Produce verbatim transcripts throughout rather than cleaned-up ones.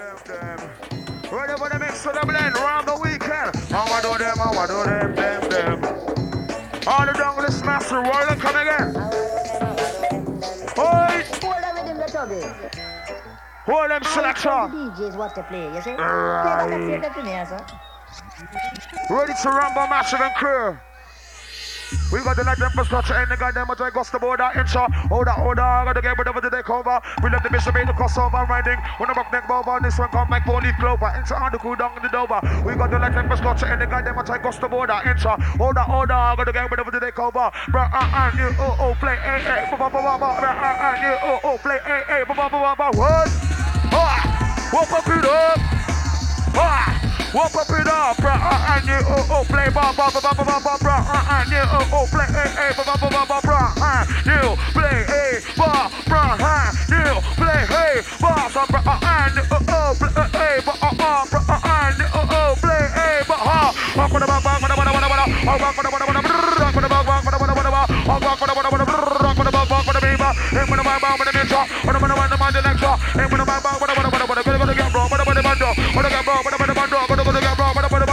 them, them. Ready for the mix of the blend round the weekend. I want to do them, I want to do them, them, them. All the down with the smash and roll and come again. Oi! Hold on with him, the tuggy. Hold them selection. The D Js what to play, you see? Right. Play that to me, sir. Ready to rumble, massive and crew. We got the light infrastructure and the goddamn much I got the border intro. Hold that, hold that, got the game whatever they cover. We left the bishop in the crossover riding. When the back neck over, this one come like four leaf clover. Intro on the cool down in the dover. We got the light infrastructure and the goddamn much I got the border intro. Hold that, hold that, got the game whatever they cover. Bro, uh, uh, you, oh, oh, play, eh, eh, ba, ba, ba, ba, ba, uh, uh, you, oh, oh, play, eh, eh, ba, ba, ba, ba, ba, what? Ah, whoop up it up. Ah. Whoop up it up, bruh, uh, and you, oh, oh, play, ba, ba, ba, ba, ba, ba, bruh, uh, and you, oh, oh, play, eh, eh, ba, ba, ba, ba, ba, bruh, uh, you, play, eh, ba, bruh, uh, you, play, hey, ba, so, bruh, uh, and you, oh, oh, play, eh, ba, uh, uh, bruh, uh, and you, oh, oh, play, eh, ba, ha, walk with a bang, bang, bang, bang, bang, bang, oh, walk with a bang, bang, bang, rock with a bang, bang, bang, bang, bang, bang, oh, walk with a bang, bang, bang, rock with a bang, bang, with a beaver, and with a bang, bang, with a intro, with a bang, bang, bang, the lecture, and with a bang, bang, with a bang, bang, with a bang, with a get bro, with a bang, bang, with a get bro, with a bang, bang, with a get bro, with a get bro, with a bang,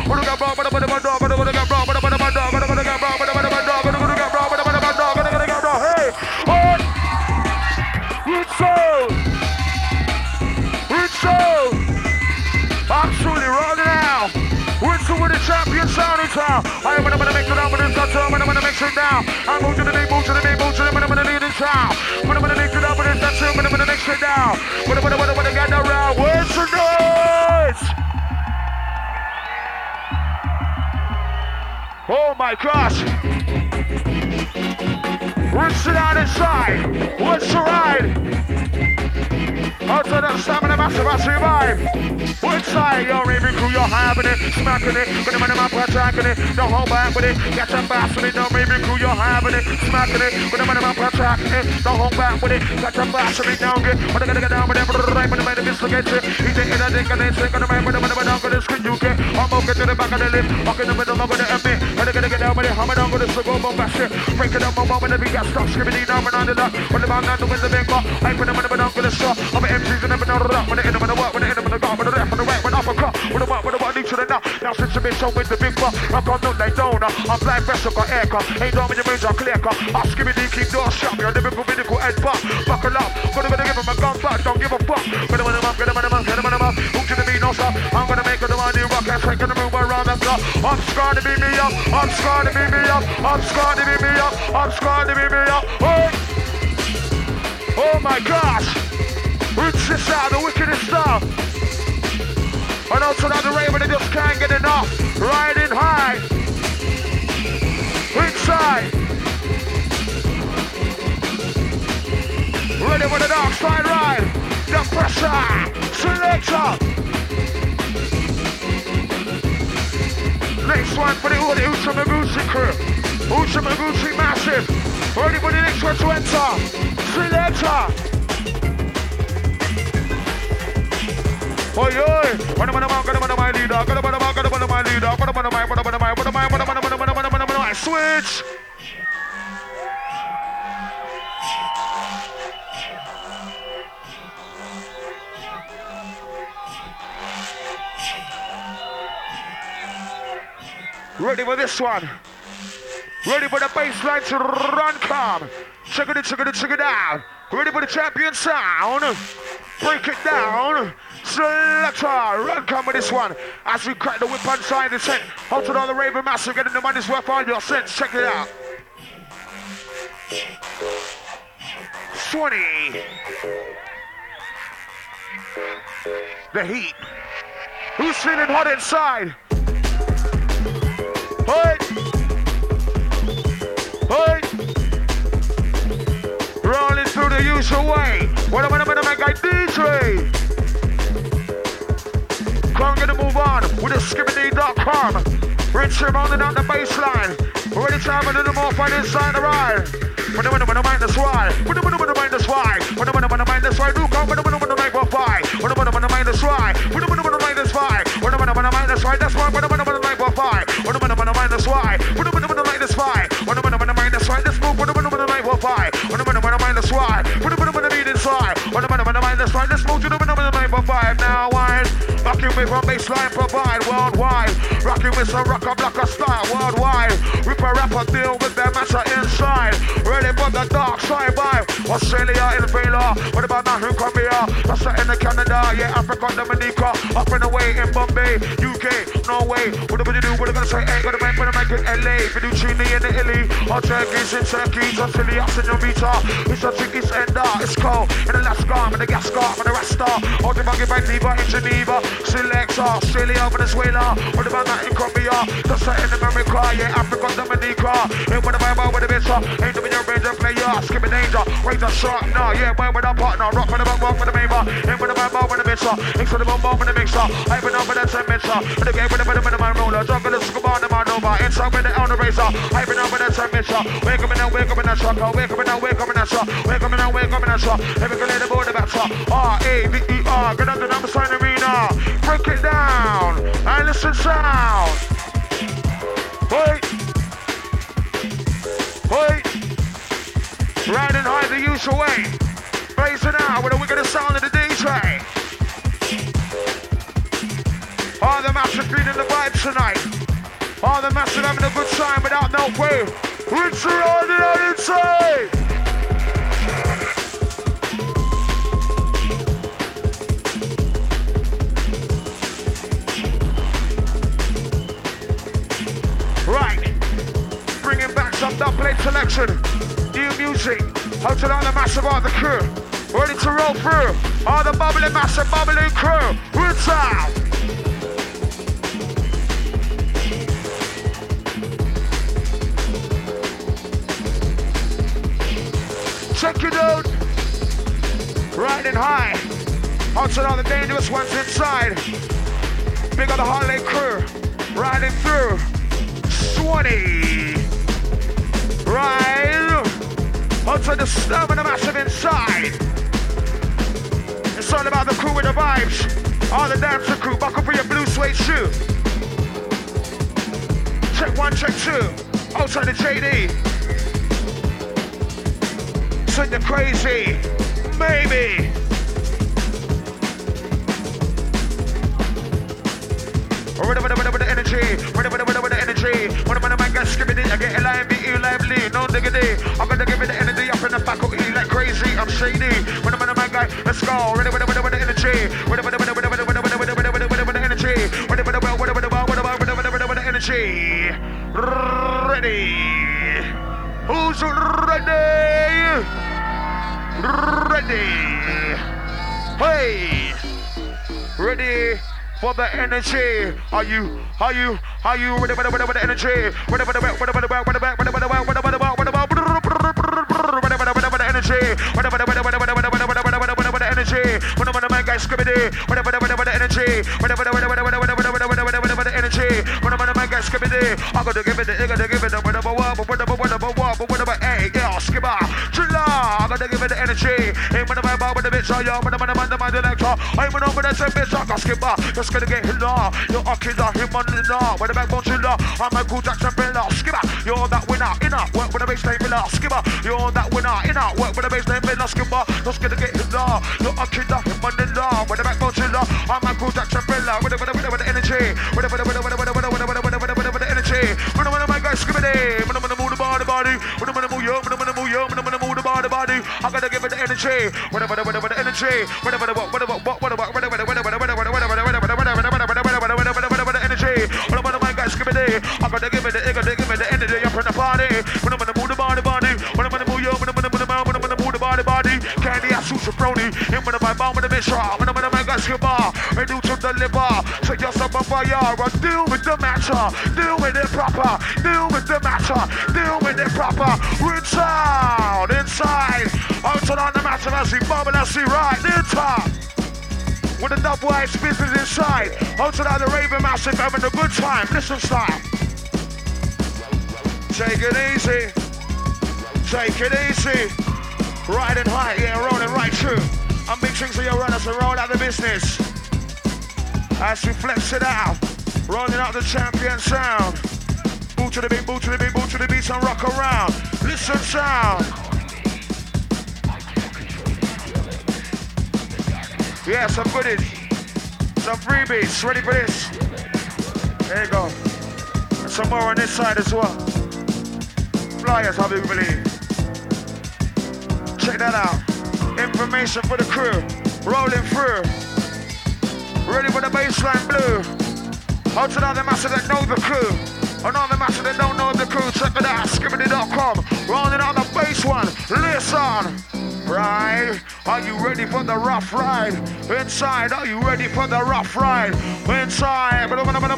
absolutely rolling out. Whistle with the champion sound in town. I'm gonna make it up with this touch. I'm gonna mix it down. I'm moving to the big, move to the big, move to the big, I'm gonna lead in town. I'm gonna mix it up with this touch. I'm gonna mix it down. I'm gonna I'm gonna get around. Where's the noise? Oh my gosh! Rinse it out inside. What's the ride? Out to the stamina, massive, massive vibe. Inside, your raving crew, you're having it, smacking it, gonna run my part, tracking it, don't hold back with it, get your bass with it, your raving crew, you're having it, smacking it, gonna run my part, tracking it, don't hold back with it, get your bass with it, down good, but I gotta get down with it, right when the man is to get you, he's taking a dick and then taking a man with the man down with the screen, you get, I'm okay to the back of the lip, walking in the middle of the M B, and I gotta get down with it, I'm down with the sugar, bomb, bash it, break it up, my mom, and the big gas, stop screaming, down and under that, when the man down with the big bar, I put them in the middle of the straw, I'm an M Cs and never know the rock, when the end of the work, when the end of the God, when the left, when the right, when uppercut, when the work, when the work, to the now, now since the bitch show with the big bar, I can't look like donor, I'm blind vessel, got air car, ain't down in your range, I'm clear car, I'm skimming the keep door shut, you're the big medical head bar, buckle up, gonna gonna give him a gun back, don't give a fuck, gonna run him up, gonna run him up, gonna run him up, who can be no stop, I'm gonna make it the one new rock, and take the move around the clock, I'm scared to beat me up, I'm scared to beat me up, I'm scared to beat me up, I'm scared to beat me up, oh, oh my gosh, it's this out, the wickedest stuff. And also that the raven, they just can't get enough. Riding high. Inside. Ready for the dark side ride. The pressure. Selector. Next one for the Udi Uchamaguchi crew. Uchamaguchi massive. Ready for the next one to enter. Selector. Oh yeah, what am I gonna what am I leader? Gonna what am I gonna what am I leader? What am I what am I what am I what am I what am I what am I what am I what am I switch. Ready for this one? Ready for the baseline to run calm? Check it, check it, check it out. Ready for the champion sound? Break it down. Selector, run come with this one. As we crack the whip inside the tent. Hold to the Raven Massive, getting the money's worth on your sense. Check it out. twenty. The heat. Who's feeling hot inside? Hey! Hey! Rolling through the usual way. What am I gonna make a D J? Can't get to move on with the skibidi dot com. Rich rounding out the baseline. Ready to have a little more fun inside the ride. When I'm gonna mind this why. When I'm gonna mind this why. When I'm gonna mind this why. Do come when I'm gonna make one fight. When I'm gonna mind this why. When I'm gonna mind this why. When I'm gonna mind this why. That's why when I'm gonna make one fight. When I'm gonna mind this why. When I'm gonna mind this why. When I'm gonna mind this why. This move when I'm gonna make one fight. When I'm gonna mind this why. When I'm gonna need inside. When I'm gonna mind this why. This move you know when I'm gonna make one fight. vibe now wide. Rocking with one baseline provide worldwide. Rocking with some rocker blocker style worldwide. Ripper rapper deal with their matter inside. Ready for the dark side vibe. Australia in Vela. What about now who come here? That's in the Canada, yeah, Africa, Dominica. Up and away in Bombay, U K, Norway. What are we do? What are we gonna say? Ain't gonna make when I make it L A. Fettuccine in Italy. Our turkeys in Turkey. Tonsillia, Senorita. It's a chickie's ender. It's cold in Alaska, Madagascar, Madagascar. All the buggy by Diva in Geneva. Selector, Australia, Venezuela. What about that in Colombia? That's in America, yeah, Africa, Dominica. Ain't what about with the bitch? Ain't the video ranger player. Skip a danger. Raise a shot, nah, yeah, where with our partner. Rock with the bump, rock with the maver. Ain't with the bump, with the mixer. Mix with the bump, with the mixer. I've been up with the ten mixer. With the game with the minimum in my roller. Drunk with the scuba on the man over. Inside with the elder razor. I've been up with the ten mixer. Wake up and now, wake up in that truck. Wake up and now, wake up in that truck. Wake up and now, wake up in that truck. Every can lay the board about truck. R A V E R. Get under the number sign arena. Break it down. And listen sound. Wait. Wait. Riding high the usual way. Blazing out with the wicked sound of the D J. All the massive feeling the vibe tonight. All the massive having a good time without no way. Rinse around the outside. Right. Bringing back some dub plate selection. New music. Out to all the massive all the crew. Ready to roll through. All the bubbling massive bubbling crew. Rinse out. Check it out. Riding high. Out to all the dangerous ones inside. Big on the Harley crew. Riding through. Swanee. Right. Out to the stamina massive inside. It's all about the crew with the vibes. All the dancer crew. Buckle for your blue suede shoe. Check one, check two. Outside the J D. Sing the crazy, maybe. Ready with the energy, ready with the energy. When I'm on the mic, I skip it, I get L I V E lively, no diggity. I'm gonna give it the energy up in the faculty like crazy. I'm shady. When I'm on the mic, let's go. Ready with the energy, ready with the energy, ready with the energy. Ready. Who's ready? Ready. Hey. Ready for the energy. Are you, are you, are you ready for the, for the energy? Ready for the back, ready for the back, ready for the back, ready for the back, ready for the back, ready for the back, ready for the energy. Ready for the, ready for the, ready for the, ready for the, ready for the energy. When I'm on the mic, guys, skibidi. Ready for the, ready for the energy. Ready for the, ready for the, ready for the, ready for the, ready for the energy. When I'm on the mic, guys, skibidi. I gotta give it, I gotta give it, whatever, whatever, whatever, whatever, whatever, hey, yeah, skibba. I gotta give it the energy. Ain't when I'm about with the bitch, I am when I'm on the mind electro. I'm when I'm with the same bitch, I got skibba. Just gonna get hit law. You're a killer, him on the law. When the backbone chiller, I'm a cool Jackson Bella. Skibba, you're that winner, inner. Work with the bass name Villa. Skibba, you're that winner, inner. Work with the bass name Villa. Skibba, just gonna get hit law. You're a killer, him on the law. When the backbone chiller, I'm a cool Jackson Bella. With the, with the, with the, with the energy. With the, with the, with the, with the, with the, with the, with the, with the, with the, with the, with the energy. When I'm on my guys, skibba day. When I'm gonna move the body, body. When I'm gonna move you, when I'm gonna move you, when I'm gonna move the body, body. I gotta give it the energy. Whatever, whatever, whatever, the energy. Whatever, whatever, whatever, whatever, whatever, whatever, whatever, whatever, whatever, the energy. When I'm on the mic, guys, give it the. I gotta give it the, I gotta give it the energy up in the party. When I'm gonna move the body, body. When I'm gonna move you, when I'm gonna move the mouth, when I'm gonna move the body, body. Candy, I shoot your brony. In with my bomb with the mission. When I'm on the mic, guys, give bar. I do to deliver. So just up on fire. Deal with the matter. Deal with it proper. Deal with the matter. Deal with it proper. Rinse out inside. Out on the matter as we bubble as we ride. In top. With the dub white business inside. Out to the Raven Massive having a good time. Listen style. Take it easy. Take it easy. Riding high, yeah, rolling right through. I'm big things for your runners to roll out the business. As we flex it out. Rolling out the champion sound. Boot to the beat, boot to the beat, boot to the beat and rock around. Listen sound. Yeah, some goodies. Some freebies, ready for this? There you go. And some more on this side as well. Flyers, I do believe. Check that out. Information for the crew. Rolling through. Ready for the baseline blue. Out to all the masses that know the crew. And all the masses that don't know the crew, check it out. Skibbity dot com. Rolling on the bass one. Listen. Ride, are you ready for the rough ride? Inside, are you ready for the rough ride? Inside,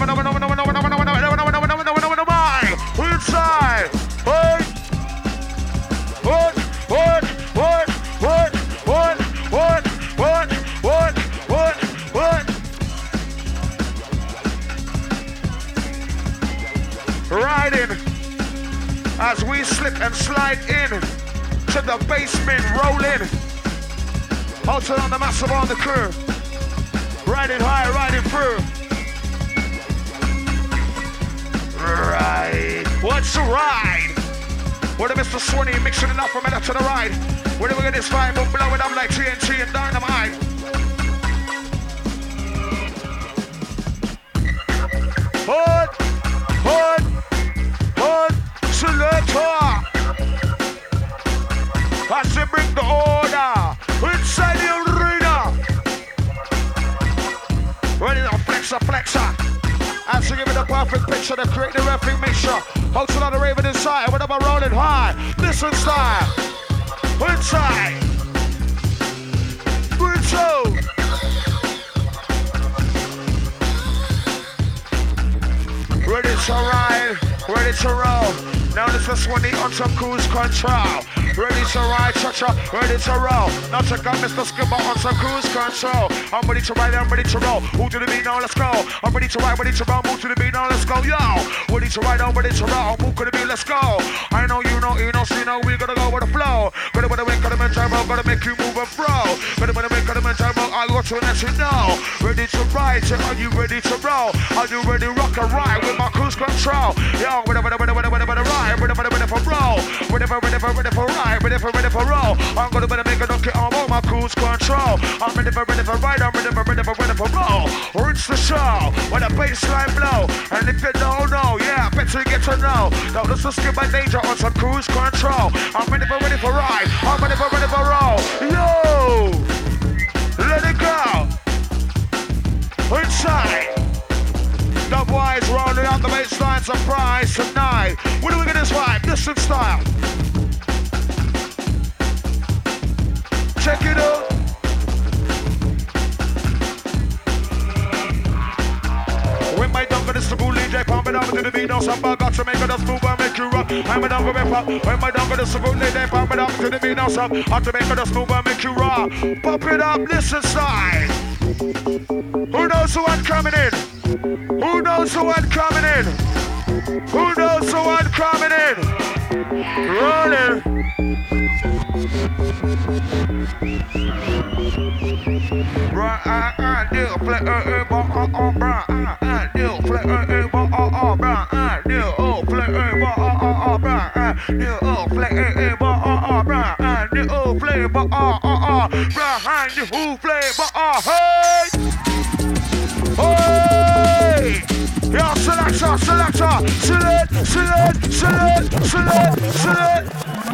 inside, what? What? What? What? What? What? What? What? What? What? What? Riding as we slip and slide in. To the basement, rolling. Halted on the massive on the crew. Riding high, riding through. Ride. What's the ride? What a Mister Swanee mixing it up from it up to the ride. When we get this vibe, we'll blow it up like T N T and dynamite. Hold, hold, hold, selector. As we bring the order inside the arena. Ready to flexer, flexer. As we give it a perfect picture to create the referee mixture. Hold to the raven inside, whenever rolling high. Listen, style. Inside. Brutal. Ready to ride, ready to roll. Now this is when they on some cruise control. Ready to ride, cha-cha, ready to roll. Now check out Mister Skipper on some cruise control. I'm ready to ride, I'm ready to roll. Who to the beat, now let's go. I'm ready to ride, ready to roll. Move to the beat, now let's go, yo. Ready to ride, I'm ready to roll. Move to the beat, let's go. I know you know, you know, so you know we gotta go with the flow. Gotta wanna make, gotta make, gotta make you move and flow. Gotta wanna make, gotta make, I want to let you know. Ready to ride, so are you ready to roll? Are you ready to rock and ride with my cruise control? Yo, whatever, whatever, whatever, whatever, ride. Ready, ready, ready for roll. Ready, ready, ready, ready for ride. Ready for ready for roll. I'm gonna better make a donkey on all my cruise control. I'm ready for ready for ride. I'm ready for ready for ready for roll. Rinse the show when the baseline blow. And if you don't know, yeah, I bet you get to know. Now let's just skip my danger on some cruise control. I'm ready for ready for ride. I'm ready for ready for roll. Yo, let it go. Inside. Dubwise rolling out the baseline, surprise tonight. What do we get this vibe? Distant style. Check it out. When my dog got this to bully, J pump it up to the beat, no samba got to make it us move and make you rock. I'm a dog of pop. When my dog got this to bully, J pump it up to the beat, no samba got to make it us move and make you rock. Pop it up, listen side. Who knows who I'm coming in? Who knows who I'm coming in? Who knows who I'm coming in? Rolling. Right, I, I do play a ball on brown. I, I do play a ball on brown. I do play a ball on brown. I do play a ball on brown. I do play ball on brown. I do play ball. Hey, hey, yo, selector, selector, select, select, select, select, select.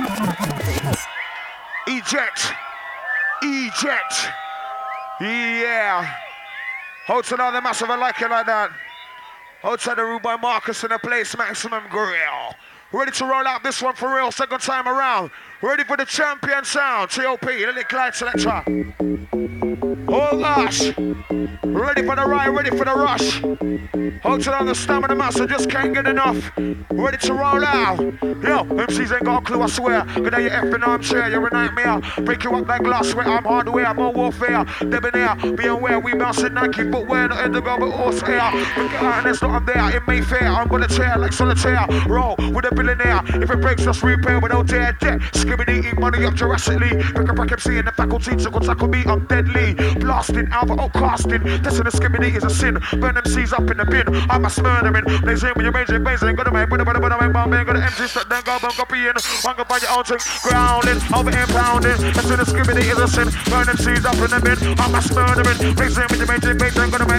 Eject, eject. Yeah. Hold to another massive, I like it like that. Hold to the room by Marcus in the place, Maximum Grill. Ready to roll out this one for real, second time around. Ready for the champion sound, T O P, Lily Clyde Selector. Oh gosh. Ready for the ride, ready for the rush. Hold to the stamina master, just can't get enough. Ready to roll out. Yo, M Cs ain't got a clue, I swear. Good day, you're effing armchair, you're a nightmare. Break you up like glassware, I'm hardware, more warfare. Debonair, be aware, we bouncing Nike footwear, not in the go, but horsehair. Look at and it's not I'm there, in Mayfair, I'm gonna tear like solitaire. Roll with a billionaire, if it breaks, just repair without tear. Jet, skibbity, eat money up Jurassically. Pick up a M C in the faculty, to go tackle me, I'm deadly. Blasting, alpha, outcasting. This in the skibbity is a sin. Burn M Cs up in the bin, I'm a smurdering. Blazing with your raging, blazing, gonna make, gonna make, gonna make, gonna make, gonna empty, shut down, go, go, copying. One go find your own thing, grounding, over here pounding. This in the skibbity is a sin. Burn M Cs up in the bin, I'm a smurdering. Blazing with your raging, blazing, gonna make.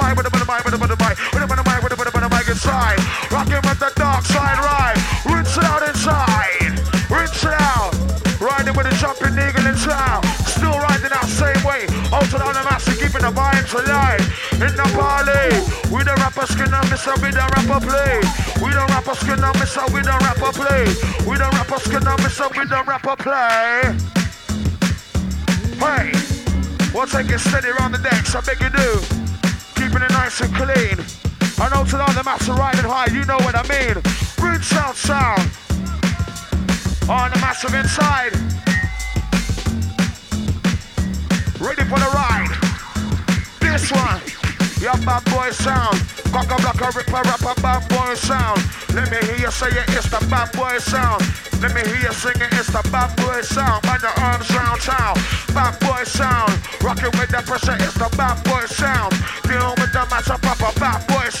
mic, with the mic, with the mic, with the mic, with the mic inside. Rocking with the dark side ride. Rinse it out inside. Rinse it out. Riding with the jumping eagle in town. Still riding that same way. Out on the massive, keeping the vibes alive. In the party. We the rapper skin and miss we the rapper play. We the rapper skin and miss we the rapper play. We the rapper skin and miss we the rapper play. Hey, we'll take it steady around the decks, I beg you do. Keeping it nice and clean. I know to all the master riding high, you know what I mean. Rude sound sound. On the massive inside. Ready for the ride. This one. Your bad boy sound. Cock a block a ripper rapper bad boy sound. Let me hear you say it, it's the bad boy sound. Let me hear you sing it, it's the bad boy sound. On your arms round town. Bad boy sound. Rocking with the pressure, it's the bad boy sound. Dealing with the master proper bad boy sound.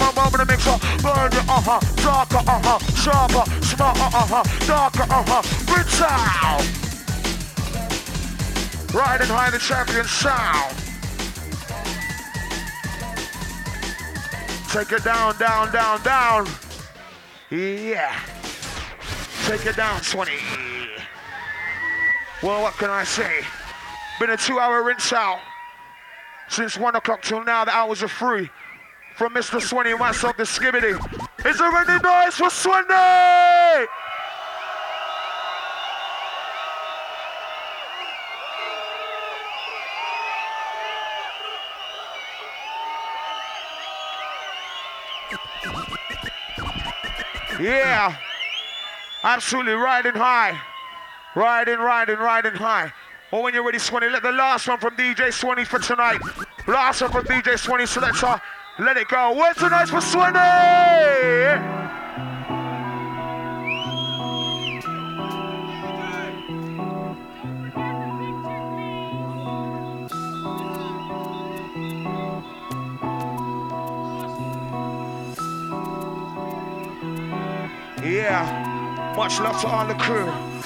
on, bomb in the mixer. Burn you, uh-huh. Darker, uh-huh. Sharper, smarter, uh-huh. Darker, uh-huh. Rinse out. Riding high, the champion sound. Take it down, down, down, down. Yeah. Take it down, twenty. Well, what can I say? Been a two-hour rinse out. Since one o'clock till now, the hours are free. from Mister Swanee, myself, the Skibbity. Is there any noise for Swanee? Yeah, absolutely riding high. Riding, riding, riding high. Well, when you're ready, Swanee, let the last one from D J Swanee for tonight. Last one from D J Swanee Selector. Let it go. Where's the night for Swanee? Yeah, much love to all the crew.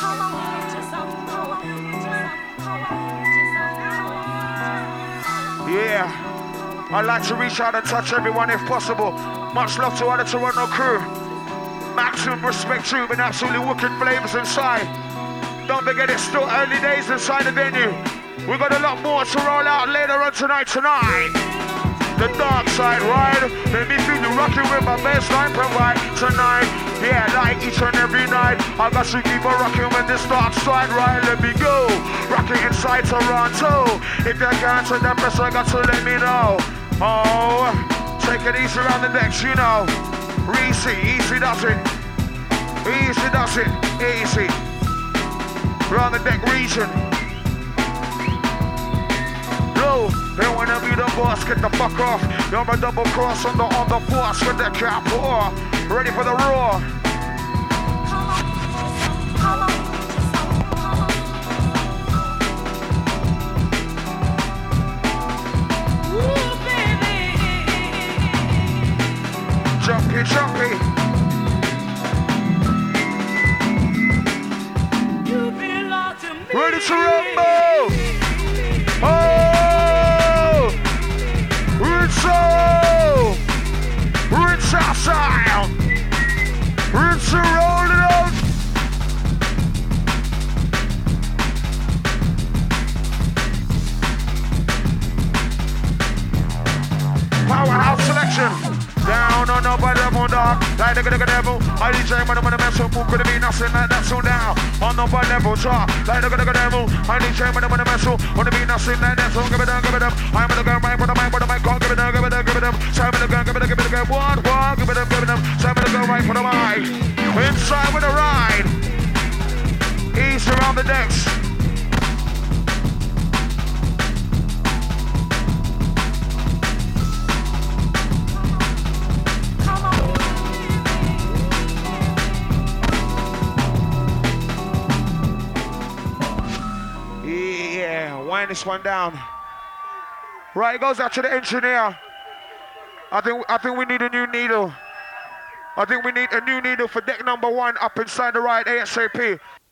Yeah, I'd like to reach out and touch everyone if possible. Much love to all the Toronto crew. Maximum respect to you, been absolutely wicked flavors inside. Don't forget it's still early days inside the venue. We've got a lot more to roll out later on tonight, tonight. The dark side ride, let me feel you rocking with my bassline provide tonight. Yeah, like each and every night, I got to keep on rocking with this dark side ride. Let me go, rocking inside Toronto. If you can't turn that press, I got to let me know. Oh, take it easy around the decks, you know. Easy, easy does it. Easy does it, easy. Round the deck region. Low, they wanna be the boss, get the fuck off. You're a double cross on the on the boss with the cap pour. Ready for the roar. Jumpy, jumpy. You belong to me. Ready to rumble. Oh, Rinso, Rinso style, Rinso roll it out. Powerhouse selection. Down on the level, dog. Like the good devil. I D J, man, I'm gonna mess up. Who could have been nothing like that? So down on the level, drop. Like the good devil. I D J, man, I'm gonna mess up. Wanna be nothing like that? So give it down, give it up. I'm gonna go right for the mic, for the mic. Give it down, give it down, give it up. Time to go, give it down, give it down. One, one, give it up, give it up. Time to go right for the mic. Inside with a ride. East around the decks. Wind this one down. Right, it goes out to the engineer. I think I think we need a new needle. I think we need a new needle for deck number one up inside the ride ASAP.